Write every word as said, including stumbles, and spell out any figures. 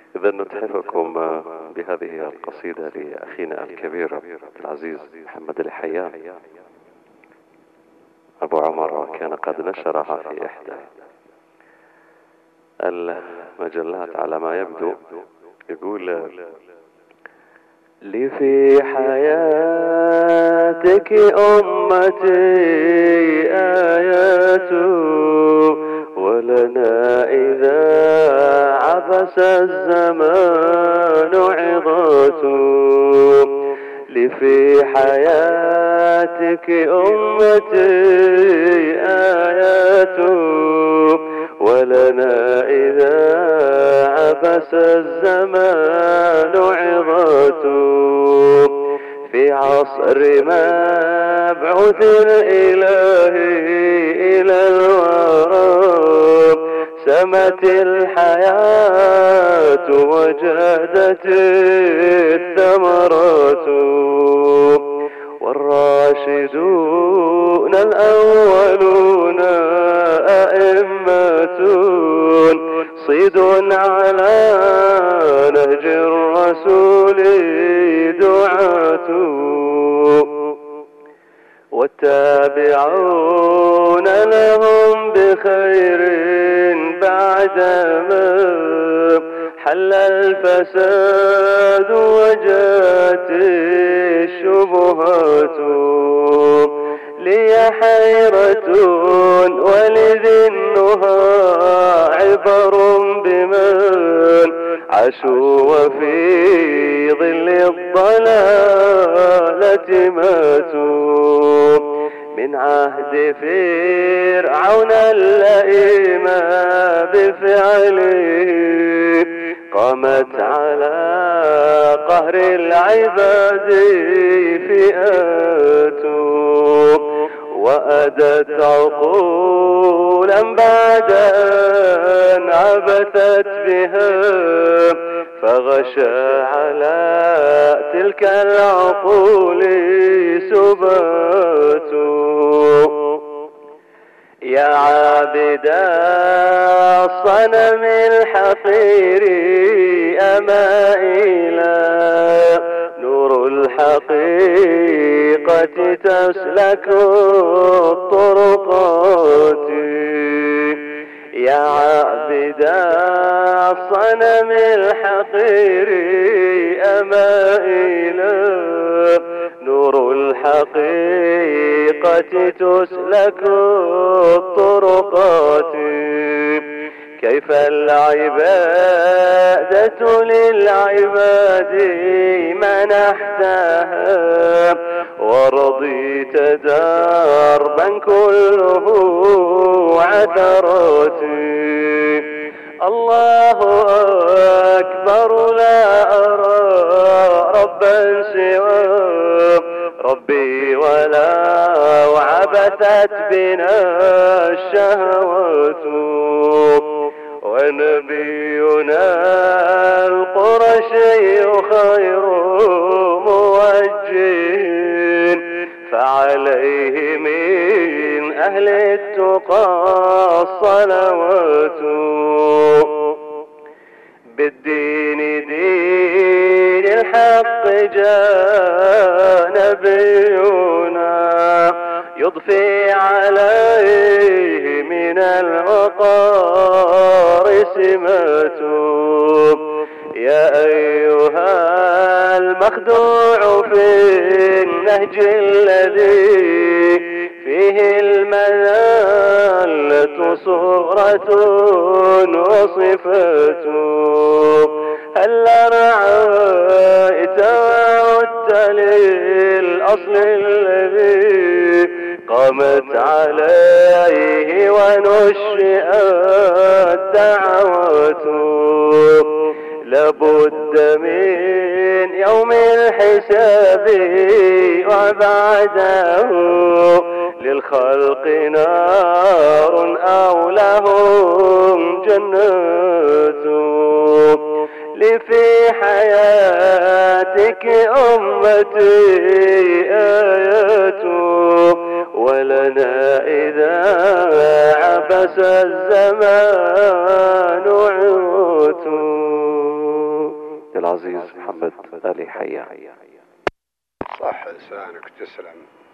إذا نتحفكم بهذه القصيدة لأخينا الكبير العزيز محمد الحيان أبو عمر، كان قد نشرها في إحدى المجلات على ما يبدو. يقول: لي في حياتك أمتي آيات، ولنا إذا عبس الزمان عظات. لي في حياتك أمتي آيات، ولنا إذا عبس الزمان عظات. في عصر مبعوث الإله إلى الورى سمت الحياة وجادت الثمرات. والراشدون الأولون أئمة صيد على نهج الرسول دعاة. والتابعون لهم بخير بعدما حل الفساد وجات الشبهات. لي حيرة ولذي النهى عبر بمن عاشوا وفي ظل الضلالة ماتوا. من عهد فرعون اللئيم بفعله قامت على قهر العباد فئات. وأدت عقولا بعد أن عبثت بها فغشى على تلك العقول سبات. يا عابد الصنم الحقير أما إلى نور الحقيقة تسلك الطرقات. يا عابد الصنم الحقير أما إلى نور الحقيقة تسلك الطرقات. كيف العبادة للعباد منحتها ورضيت دربا كله عثرات. الله أكبر لا أرى ربا سوى ربي ولا عبثت بنا الشهوات. ونبينا القرشي خير موجه فعليه من أهل التقى الصلوات. بالدين دين الحق جاء نبينا يضفي عليه من الوقار سمات. يا أيها المخدوع في النهج الذي فيه المذلة صورة وصفات. هل رعيت وعدت للأصل الذي قامت عليه ونشئت دعوات. لابد من يوم الحساب وبعده للخلق نار أو لهم جنات. لي في حياتك أمتي آيات، ولنا إذا عبس الزمان عوت. العزيز محمد آل حيا. صح لسانك، تسلم.